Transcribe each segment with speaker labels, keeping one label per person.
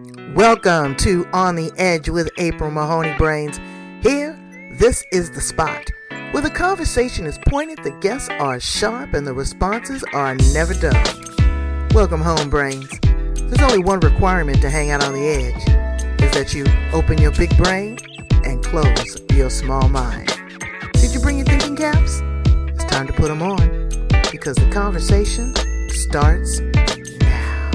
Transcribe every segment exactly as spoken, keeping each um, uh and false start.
Speaker 1: Welcome to On the Edge with April Mahoney Brains. Here, this is the spot where the conversation is pointed, the guests are sharp, and the responses are never dull. Welcome home, Brains. There's only one requirement to hang out on the edge, is that you open your big brain and close your small mind. Did you bring your thinking caps? It's time to put them on, because the conversation starts now.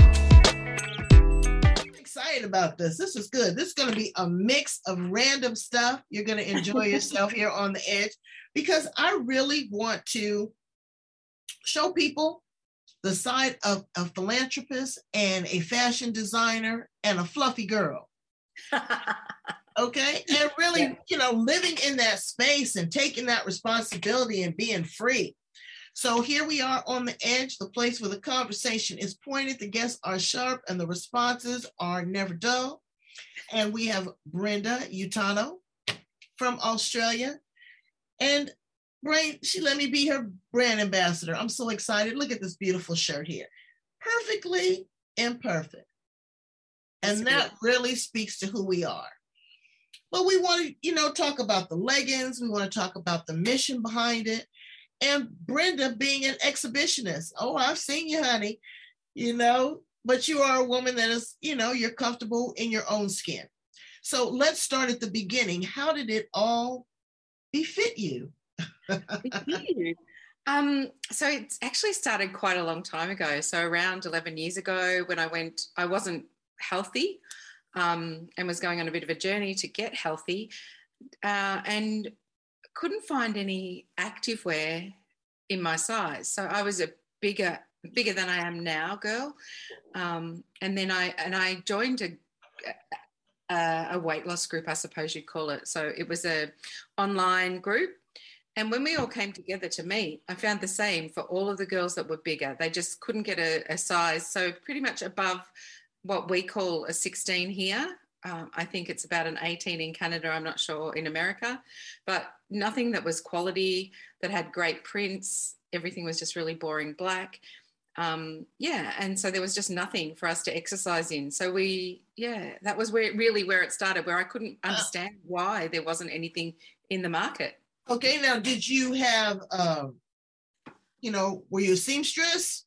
Speaker 2: Excited about this. This is good. This is going to be a mix of random stuff. You're going to enjoy yourself here on the edge, because I really want to show people the side of a philanthropist and a fashion designer and a fluffy girl. Okay. And really, yeah. you know, living in that space and taking that responsibility and being free. So here we are on the edge, the place where the conversation is pointed, the guests are sharp, and the responses are never dull. And we have Brenda Utano from Australia. And Brain, she let me be her brand ambassador. I'm so excited. Look at this beautiful shirt here. Perfectly imperfect. And that really speaks to who we are. But we want to, you know, talk about the leggings. We want to talk about the mission behind it. And Brenda being an exhibitionist. Oh, I've seen you, honey, you know, but you are a woman that is, you know, you're comfortable in your own skin. So let's start at the beginning. How did it all befit you?
Speaker 3: um, so it's actually started quite a long time ago. So around eleven years ago when I went, I wasn't healthy um, and was going on a bit of a journey to get healthy uh, and couldn't find any activewear in my size. So I was a bigger, bigger than I am now girl. Um, and then I, and I joined a, a, a weight loss group, I suppose you'd call it. So it was a online group. And when we all came together to meet, I found the same for all of the girls that were bigger. They just couldn't get a, a size. So pretty much above what we call a sixteen here. Um, I think it's about an eighteen in Canada. I'm not sure in America, but nothing that was quality, that had great prints. Everything was just really boring black. Um, yeah. And so there was just nothing for us to exercise in. So we, yeah, that was where really where it started, where I couldn't understand why there wasn't anything in the market.
Speaker 2: Okay, now did you have, um, you know, were you a seamstress?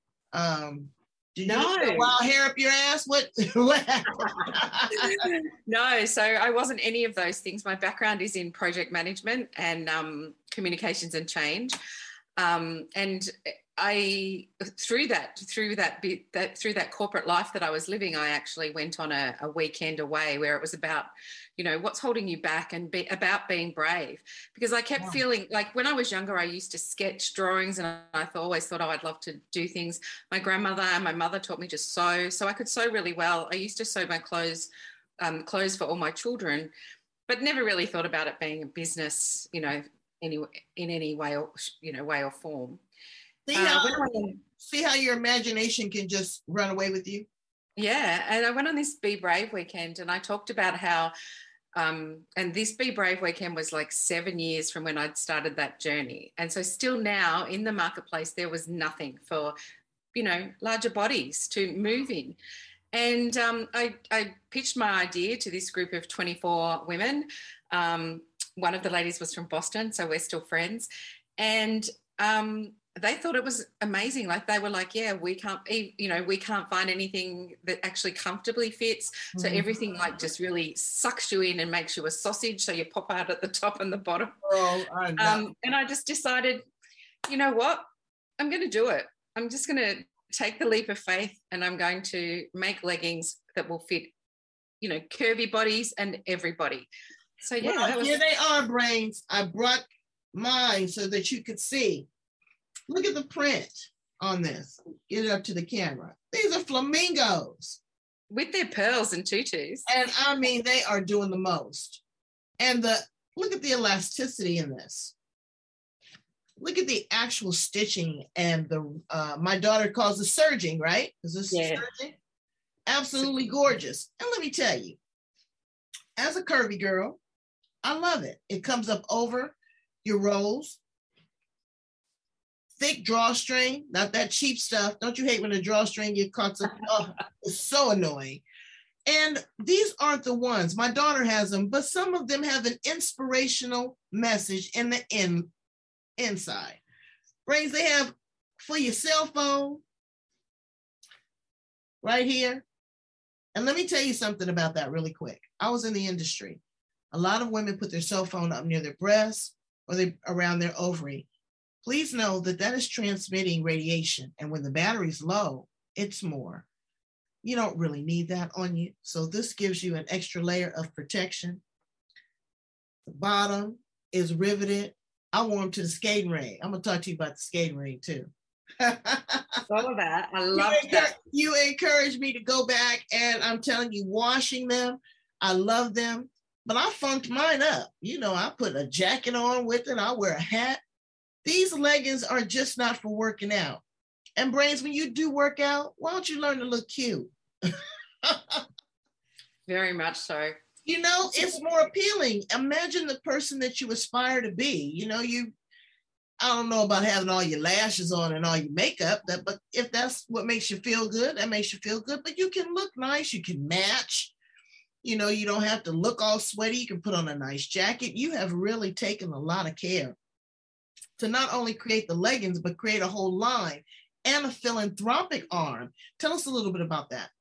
Speaker 2: Um, did you
Speaker 3: no.
Speaker 2: have wild hair up your ass? What? what happened?
Speaker 3: No, so I wasn't any of those things. My background is in project management and um, communications and change, um, and I through that through that bit that through that corporate life that I was living, I actually went on a, a weekend away where it was about, you know, what's holding you back and be, about being brave. Because I kept wow. feeling like when I was younger, I used to sketch drawings and I always thought, oh, I'd love to do things. My grandmother and my mother taught me to sew. So I could sew really well. I used to sew my clothes, um, clothes for all my children, but never really thought about it being a business, you know, any, in any way or, you know, way or form.
Speaker 2: See how, uh, I, see how your imagination can just run away with you?
Speaker 3: Yeah, and I went on this Be Brave weekend and I talked about how, um, and this Be Brave weekend was like seven years from when I'd started that journey. And so still now in the marketplace, there was nothing for, you know, larger bodies to move in. And um, I, I pitched my idea to this group of twenty-four women. Um, one of the ladies was from Boston, so we're still friends. And um, they thought it was amazing. Like they were like, yeah, we can't, you know, we can't find anything that actually comfortably fits. So mm. everything like just really sucks you in and makes you a sausage. So you pop out at the top and the bottom.
Speaker 2: Oh, I know.
Speaker 3: Um, and I just decided, you know what, I'm going to do it. I'm just going to take the leap of faith and I'm going to make leggings that will fit, you know, curvy bodies and everybody. So yeah.
Speaker 2: Well,
Speaker 3: that was-
Speaker 2: here they are, Brains. I brought mine so that you could see. Look at the print on this. Get it up to the camera. These are flamingos.
Speaker 3: With their pearls and tutus.
Speaker 2: And I mean, they are doing the most. And the look at the elasticity in this. Look at the actual stitching and the, uh, my daughter calls it serging, right? Is this yeah. serging? Absolutely gorgeous. And let me tell you, as a curvy girl, I love it. It comes up over your rolls. Thick drawstring, not that cheap stuff. Don't you hate when a drawstring gets caught up? Oh, it's so annoying. And these aren't the ones. My daughter has them, but some of them have an inspirational message in the in, inside. Brains, they have for your cell phone right here. And let me tell you something about that really quick. I was in the industry. A lot of women put their cell phone up near their breast or they around their ovary. Please know that that is transmitting radiation. And when the battery's low, it's more. You don't really need that on you. So this gives you an extra layer of protection. The bottom is riveted. I wore them to the skating ring. I'm going to talk to you about the skating ring too.
Speaker 3: All of that. I love
Speaker 2: you
Speaker 3: that.
Speaker 2: You encouraged me to go back, and I'm telling you, washing them, I love them. But I funked mine up. You know, I put a jacket on with it. I wear a hat. These leggings are just not for working out. And Brains, when you do work out, why don't you learn to look cute?
Speaker 3: Very much so.
Speaker 2: You know, it's more appealing. Imagine the person that you aspire to be. You know, you, I don't know about having all your lashes on and all your makeup, that, but if that's what makes you feel good, that makes you feel good. But you can look nice. You can match. You know, you don't have to look all sweaty. You can put on a nice jacket. You have really taken a lot of care to not only create the leggings, but create a whole line and a philanthropic arm. Tell us a little bit about that.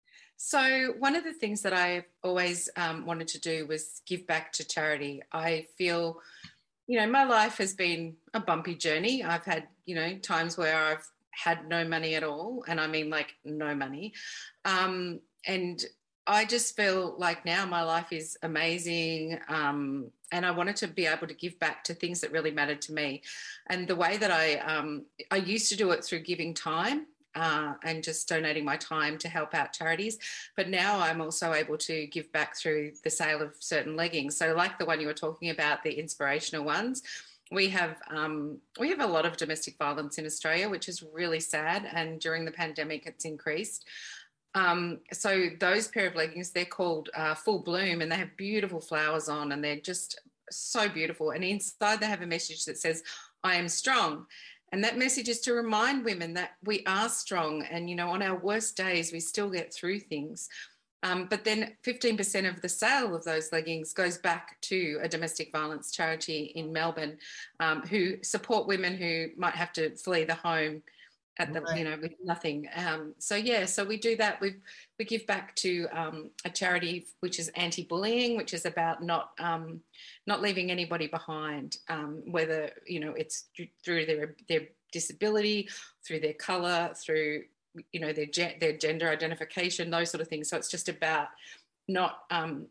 Speaker 3: So one of the things that I've always um, wanted to do was give back to charity. I feel, you know, my life has been a bumpy journey. I've had, you know, times where I've had no money at all. And I mean like no money. Um, and I just feel like now my life is amazing. Um, and I wanted to be able to give back to things that really mattered to me. And the way that I, um, I used to do it through giving time. Uh, and just donating my time to help out charities. But now I'm also able to give back through the sale of certain leggings. So like the one you were talking about, the inspirational ones, we have um, we have a lot of domestic violence in Australia, which is really sad. And during the pandemic, it's increased. Um, so those pair of leggings, they're called uh, Full Bloom, and they have beautiful flowers on, and they're just so beautiful. And inside they have a message that says, I am strong. And that message is to remind women that we are strong, and, you know, on our worst days, we still get through things. Um, but then fifteen percent of the sale of those leggings goes back to a domestic violence charity in Melbourne, um, who support women who might have to flee the home at the, right. you know, with nothing. Um, so, yeah, so we do that. We we give back to um, a charity which is anti-bullying, which is about not um, not leaving anybody behind, um, whether, you know, it's through their their disability, through their colour, through, you know, their ge- their gender identification, those sort of things. So it's just about not um,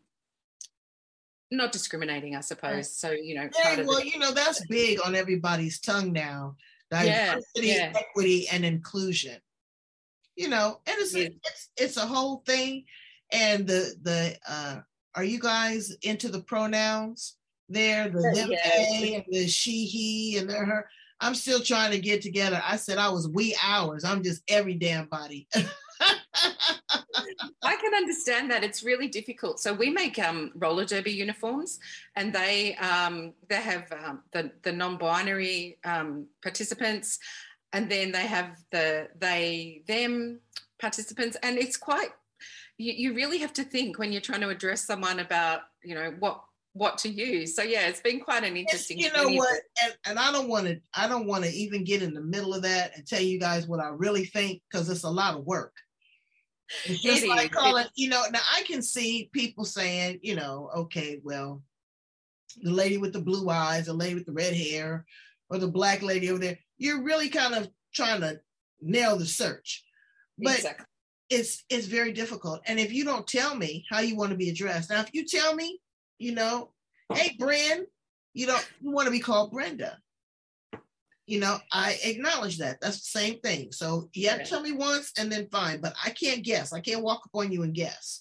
Speaker 3: not discriminating, I suppose. Right. So, you know,
Speaker 2: yeah,
Speaker 3: part of
Speaker 2: well,
Speaker 3: the-
Speaker 2: you know, that's big on everybody's tongue now. Diversity, yeah, yeah. equity, and inclusion. You know, and it's, yeah. it's it's a whole thing. And the the uh, are you guys into the pronouns there? The them,
Speaker 3: yeah.
Speaker 2: they, and the she, he, and the her. I'm still trying to get together. I said I was we hours. I'm just every damn body.
Speaker 3: I can understand that. It's really difficult. So we make um, roller derby uniforms, and they um, they have um, the the non-binary um, participants, and then they have the they them participants, and it's quite. You, you really have to think when you're trying to address someone about, you know, what what to use. So yeah, it's been quite an interesting.
Speaker 2: It's, you know what, and, and I don't want to I don't want to even get in the middle of that and tell you guys what I really think, because it's a lot of work. It's just it like is. calling, you know, now I can see people saying, you know, okay, well, the lady with the blue eyes, the lady with the red hair, or the black lady over there, you're really kind of trying to nail the search. But exactly. it's it's very difficult. And if you don't tell me how you want to be addressed, now if you tell me, you know, hey, Bren, you know, you want to be called Brenda. You know, I acknowledge that. That's the same thing. So you have to tell me once and then fine, but I can't guess. I can't walk up on you and guess.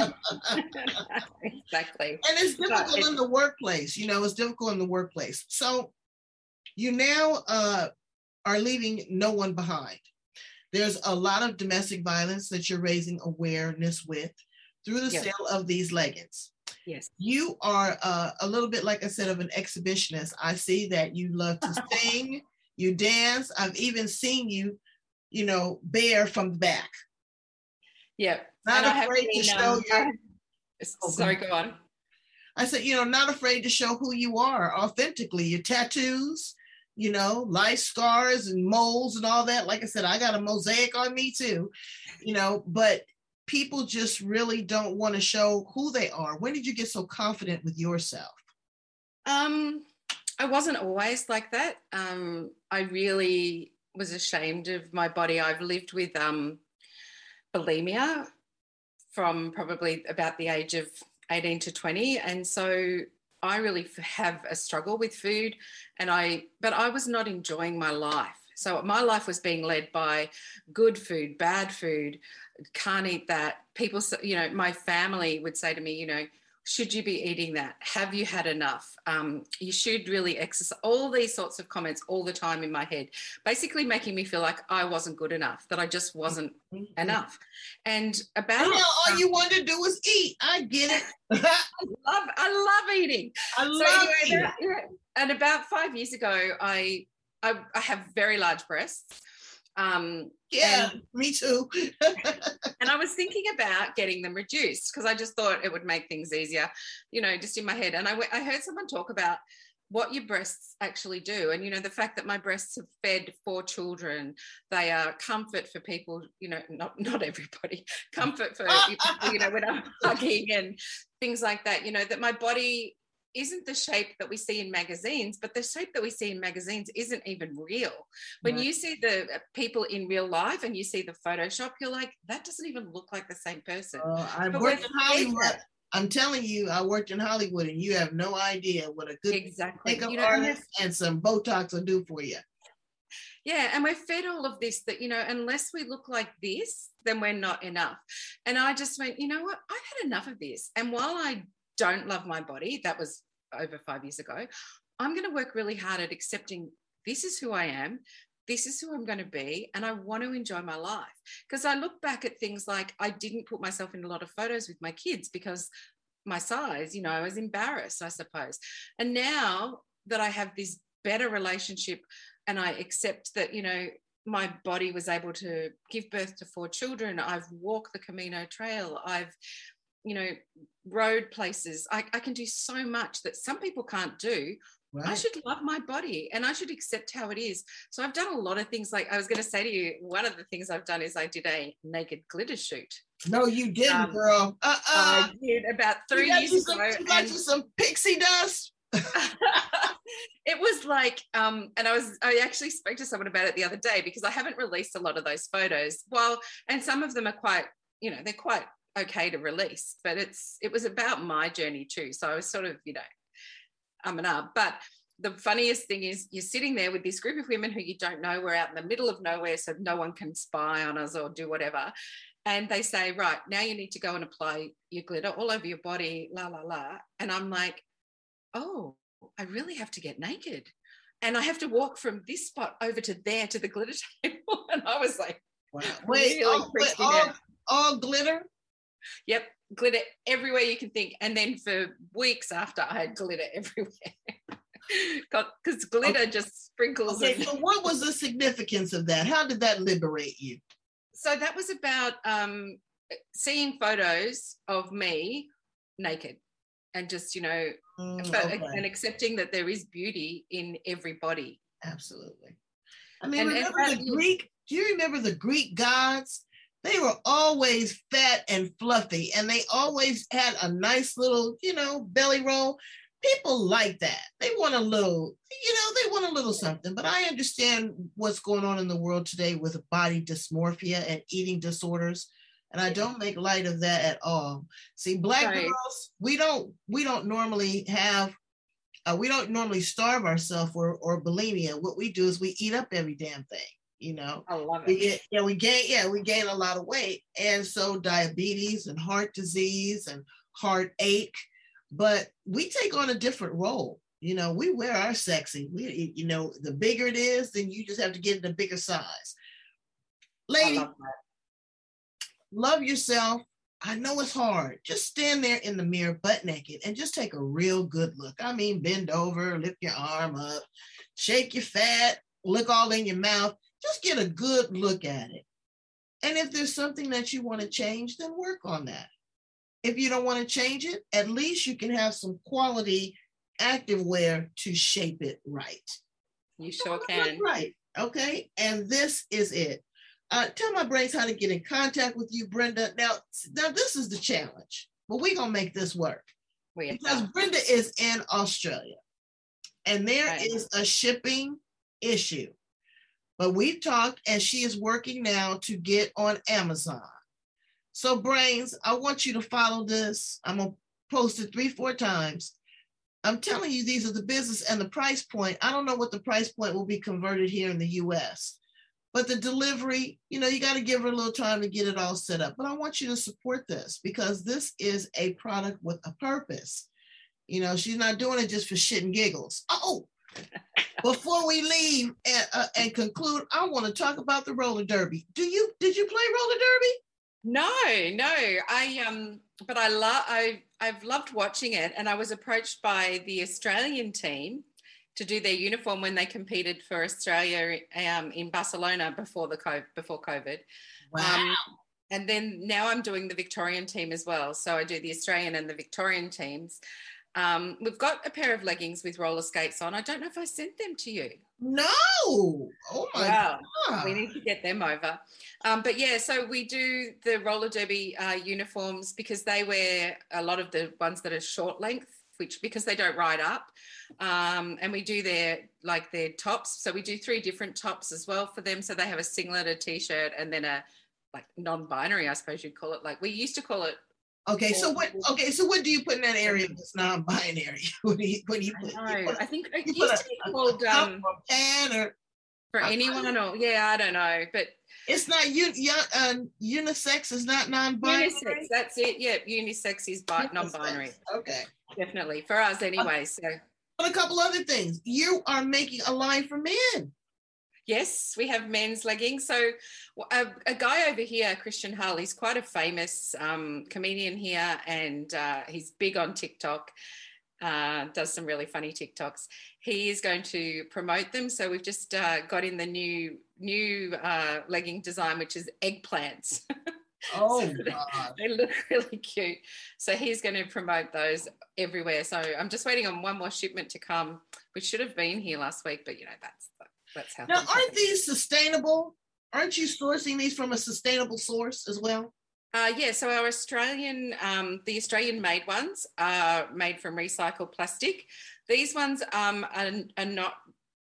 Speaker 3: Exactly.
Speaker 2: And it's difficult it's- in the workplace. You know, it's difficult in the workplace. So you now uh, are leaving no one behind. There's a lot of domestic violence that you're raising awareness with through the yep. sale of these leggings.
Speaker 3: Yes.
Speaker 2: You are uh, a little bit, like I said, of an exhibitionist. I see that you love to sing. You dance. I've even seen you, you know, bare from the back.
Speaker 3: Yeah.
Speaker 2: Not
Speaker 3: and I have
Speaker 2: afraid
Speaker 3: been,
Speaker 2: to show
Speaker 3: um,
Speaker 2: your.
Speaker 3: I have- sorry, go on.
Speaker 2: I said, you know, not afraid to show who you are authentically. Your tattoos, you know, life scars and moles and all that. Like I said, I got a mosaic on me too, you know, but people just really don't want to show who they are. When did you get so confident with yourself?
Speaker 3: Um, I wasn't always like that. Um, I really was ashamed of my body. I've lived with um, bulimia from probably about the age of eighteen to twenty. And so I really have a struggle with food, and I, but I was not enjoying my life. So my life was being led by good food, bad food, can't eat that. People, you know, my family would say to me, you know, should you be eating that? Have you had enough? Um, you should really exercise. All these sorts of comments all the time in my head, basically making me feel like I wasn't good enough, that I just wasn't mm-hmm. enough. And about
Speaker 2: and now all um, you want to do is eat. I get it.
Speaker 3: I love, I love eating.
Speaker 2: I
Speaker 3: so
Speaker 2: love
Speaker 3: anyway,
Speaker 2: eating.
Speaker 3: About, yeah. And about five years ago, I, I, I have very large breasts. Um,
Speaker 2: yeah,
Speaker 3: and,
Speaker 2: me too.
Speaker 3: And I was thinking about getting them reduced because I just thought it would make things easier, you know, just in my head. And I, I heard someone talk about what your breasts actually do. And, you know, the fact that my breasts have fed four children, they are comfort for people, you know, not, not everybody, comfort for people, you know, when I'm hugging and things like that, you know, that my body isn't the shape that we see in magazines, but the shape that we see in magazines isn't even real. When right. you see the people in real life and you see the Photoshop, you're like, that doesn't even look like the same person.
Speaker 2: Uh, I worked in Hollywood. I'm telling you, I worked in Hollywood, and you have no idea what a good
Speaker 3: exactly.
Speaker 2: makeup
Speaker 3: you know,
Speaker 2: artist and some Botox will do for you.
Speaker 3: Yeah, and we're fed all of this that, you know, unless we look like this, then we're not enough. And I just went, you know what, I've had enough of this. And while I don't love my body, that was over five years ago, I'm going to work really hard at accepting this is who I am, this is who I'm going to be, and I want to enjoy my life. Because I look back at things like I didn't put myself in a lot of photos with my kids because my size, you know, I was embarrassed, I suppose. And now that I have this better relationship and I accept that, you know, my body was able to give birth to four children, I've walked the Camino Trail, I've you know, road places. I, I can do so much that some people can't do. Right. I should love my body and I should accept how it is. So I've done a lot of things. Like I was going to say to you, one of the things I've done is I did a naked glitter shoot.
Speaker 2: No, you didn't, um, girl. Uh-uh.
Speaker 3: I did about three
Speaker 2: you
Speaker 3: years
Speaker 2: some,
Speaker 3: ago.
Speaker 2: You got and you some pixie dust.
Speaker 3: It was like, um, and I was, I actually spoke to someone about it the other day because I haven't released a lot of those photos. Well, and some of them are quite, you know, they're quite okay to release, but it's it was about my journey too. So I was sort of, you know, um and up. But the funniest thing is you're sitting there with this group of women who you don't know. We're out in the middle of nowhere, so no one can spy on us or do whatever. And they say, right, now you need to go and apply your glitter all over your body, la, la, la. And I'm like, oh, I really have to get naked. And I have to walk from this spot over to there to the glitter table. And I was like,
Speaker 2: wow. Wait,
Speaker 3: really
Speaker 2: all, wait, all, all glitter?
Speaker 3: Yep, glitter everywhere you can think. And then for weeks after, I had glitter everywhere because glitter okay. just sprinkles.
Speaker 2: Okay, and- so what was the significance of that? How did that liberate you?
Speaker 3: So that was about um, seeing photos of me naked and just, you know, mm, but, okay. and accepting that there is beauty in every body.
Speaker 2: Absolutely. I mean,
Speaker 3: and,
Speaker 2: remember
Speaker 3: and,
Speaker 2: the Greek, do you remember the Greek gods? They were always fat and fluffy, and they always had a nice little, you know, belly roll. People like that. They want a little, you know, they want a little something. But I understand what's going on in the world today with body dysmorphia and eating disorders, and I don't make light of that at all. See, Black right. girls, we don't, we don't normally have, uh, we don't normally starve ourselves or, or bulimia. What we do is we eat up every damn thing. You know,
Speaker 3: I love it.
Speaker 2: We get, yeah, we gain, yeah, we gain a lot of weight. And so diabetes and heart disease and heartache, but we take on a different role. You know, we wear our sexy. We, you know, the bigger it is, then you just have to get in a bigger size. Lady, love, love yourself. I know it's hard. Just stand there in the mirror butt naked and just take a real good look. I mean, bend over, lift your arm up, shake your fat, look all in your mouth. Just get a good look at it. And if there's something that you want to change, then work on that. If you don't want to change it, at least you can have some quality activewear to shape it right.
Speaker 3: You sure can.
Speaker 2: Right. Okay. And this is it. Uh, tell my brains how to get in contact with you, Brenda. Now, now this is the challenge, but we're going to make this work.
Speaker 3: We
Speaker 2: because Brenda is in Australia and there
Speaker 3: right.
Speaker 2: is a shipping issue. But we've talked and she is working now to get on Amazon. So Brains, I want you to follow this. I'm going to post it three, four times. I'm telling you, these are the business and the price point. I don't know what the price point will be converted here in the U S, but the delivery, you know, you got to give her a little time to get it all set up. But I want you to support this because this is a product with a purpose. You know, she's not doing it just for shit and giggles. Oh, before we leave and, uh, and conclude, I want to talk about the roller derby. Do you, did you play roller derby?
Speaker 3: No, no. I um, but I love. I I've loved watching it, and I was approached by the Australian team to do their uniform when they competed for Australia um, in Barcelona before the COVID, before COVID.
Speaker 2: Wow.
Speaker 3: Um, and then now I'm doing the Victorian team as well. So I do the Australian and the Victorian teams. Um, we've got a pair of leggings with roller skates on. I don't know if I sent them to you.
Speaker 2: No. Oh my wow. God.
Speaker 3: We need to get them over. Um, but yeah, so we do the roller derby uh, uniforms because they wear a lot of the ones that are short length, which because they don't ride up. Um, and we do their like their tops. So we do three different tops as well for them. So they have a singlet, a t-shirt, and then a like non-binary, I suppose you'd call it. Like we used to call it.
Speaker 2: Okay, so what? Okay, so what do you put in that area that's non-binary? What do you, what do you put?
Speaker 3: I,
Speaker 2: you put
Speaker 3: I think it
Speaker 2: you
Speaker 3: used
Speaker 2: put
Speaker 3: to be
Speaker 2: a,
Speaker 3: called
Speaker 2: a
Speaker 3: um,
Speaker 2: pan or
Speaker 3: for anyone or yeah, I don't know, but
Speaker 2: it's not un, uh, unisex. Is not non-binary.
Speaker 3: Unisex, that's it. Yeah, unisex is bi-
Speaker 2: Unisex.
Speaker 3: non-binary.
Speaker 2: Okay,
Speaker 3: definitely for us anyway. So,
Speaker 2: but a couple other things. You are making a line for men.
Speaker 3: Yes, we have men's leggings. So a, a guy over here, Christian Hull, he's quite a famous um, comedian here and uh, he's big on TikTok, uh, does some really funny TikToks. He is going to promote them. So we've just uh, got in the new new uh, legging design, which is eggplants.
Speaker 2: Oh,
Speaker 3: so
Speaker 2: God.
Speaker 3: They, they look really cute. So he's going to promote those everywhere. So I'm just waiting on one more shipment to come, which should have been here last week, but, you know, that's That's how
Speaker 2: now, aren't these sustainable? Aren't you sourcing these from a sustainable source as well?
Speaker 3: Uh, yeah, so our Australian, um, the Australian made ones are made from recycled plastic. These ones um, are, are not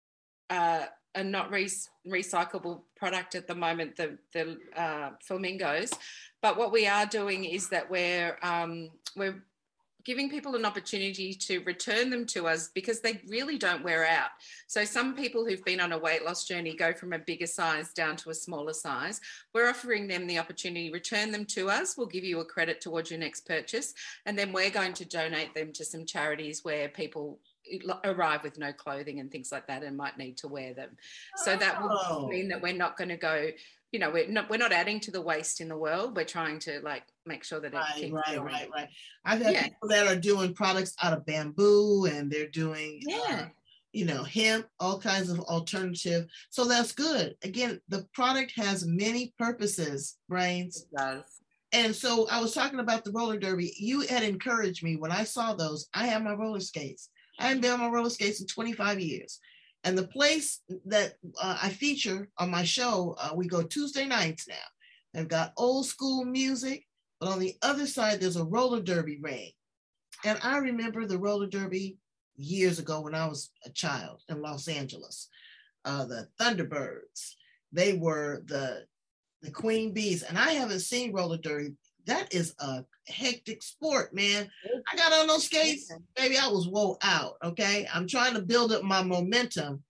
Speaker 3: uh, are not re- recyclable product at the moment, the, the uh, flamingos. But what we are doing is that we're um, we're giving people an opportunity to return them to us because they really don't wear out. So some people who've been on a weight loss journey go from a bigger size down to a smaller size. We're offering them the opportunity to return them to us. We'll give you a credit towards your next purchase. And then we're going to donate them to some charities where people arrive with no clothing and things like that and might need to wear them. So that will
Speaker 2: Oh.
Speaker 3: mean that we're not going to go, you know, we're not we're not adding to the waste in the world. We're trying to like make sure that it
Speaker 2: Right,
Speaker 3: keeps
Speaker 2: right,
Speaker 3: going.
Speaker 2: right, right. I've had
Speaker 3: Yeah.
Speaker 2: people that are doing products out of bamboo and they're doing,
Speaker 3: Yeah.
Speaker 2: uh, you know, hemp, all kinds of alternative. So that's good. Again, the product has many purposes, Brains.
Speaker 3: It does.
Speaker 2: And so I was talking about the roller derby. You had encouraged me when I saw those. I have my roller skates. I haven't been on my roller skates in twenty-five years. And the place that uh, I feature on my show, uh, we go Tuesday nights now. They've got old school music, but on the other side, there's a roller derby ring. And I remember the roller derby years ago when I was a child in Los Angeles. Uh, the Thunderbirds, they were the, the queen bees. And I haven't seen roller derby. That is a hectic sport, man. I got on those skates, baby, I was woe out, okay? I'm trying to build up my momentum,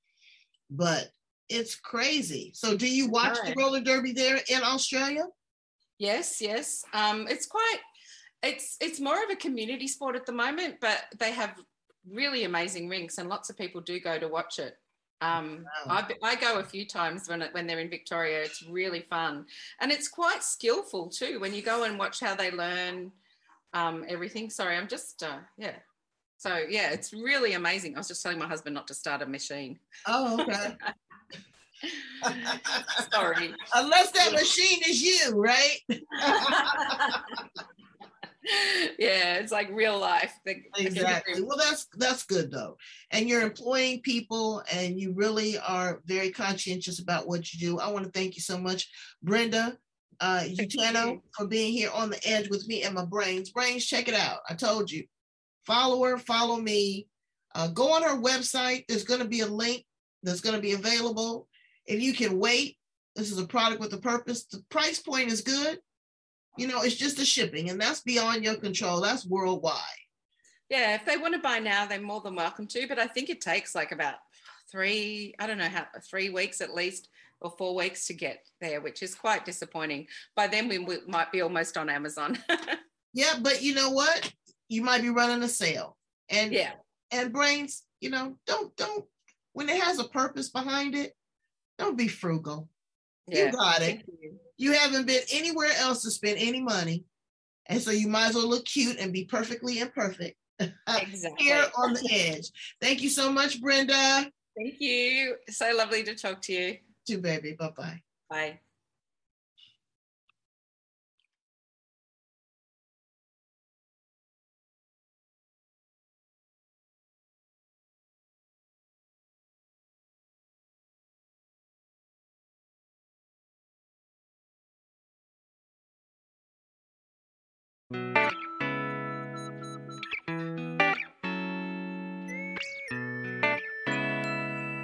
Speaker 2: but it's crazy. So do you watch
Speaker 3: Right.
Speaker 2: the roller derby there in Australia?
Speaker 3: Yes, yes. Um, it's quite, it's it's more of a community sport at the moment, but they have really amazing rinks and lots of people do go to watch it. Um,
Speaker 2: Wow.
Speaker 3: I, I go a few times when it, when they're in Victoria. It's really fun. And it's quite skillful too when you go and watch how they learn um, everything. Sorry, I'm just, uh, yeah. So, yeah, it's really amazing. I was just telling my husband not to start a machine.
Speaker 2: Oh, okay.
Speaker 3: Sorry.
Speaker 2: Unless that machine is you, right?
Speaker 3: Yeah, it's like real life.
Speaker 2: Exactly. Well, that's that's good though. And you're employing people and you really are very conscientious about what you do. I want to thank you so much, Brenda uh Utano, for being here on the edge with me and my brains. Brains, check it out. I told you. Follow her, follow me. Uh, go on her website. There's going to be a link that's going to be available. If you can wait, this is a product with a purpose. The price point is good. You know, it's just the shipping, and that's beyond your control. That's worldwide.
Speaker 3: Yeah, if they want to buy now, they're more than welcome to. But I think it takes like about three, I don't know how, three weeks at least, or four weeks to get there, which is quite disappointing. By then, we, we might be almost on Amazon.
Speaker 2: Yeah, but you know what? You might be running a sale, and
Speaker 3: yeah,
Speaker 2: and brains, you know, don't don't when it has a purpose behind it, don't be frugal. Yeah. You got it. You. you haven't been anywhere else to spend any money. And so you might as well look cute and be perfectly imperfect. Exactly. Here on the edge. Thank you so much, Brenda.
Speaker 3: Thank you. So lovely to talk to you.
Speaker 2: Too, baby. Bye-bye.
Speaker 3: Bye.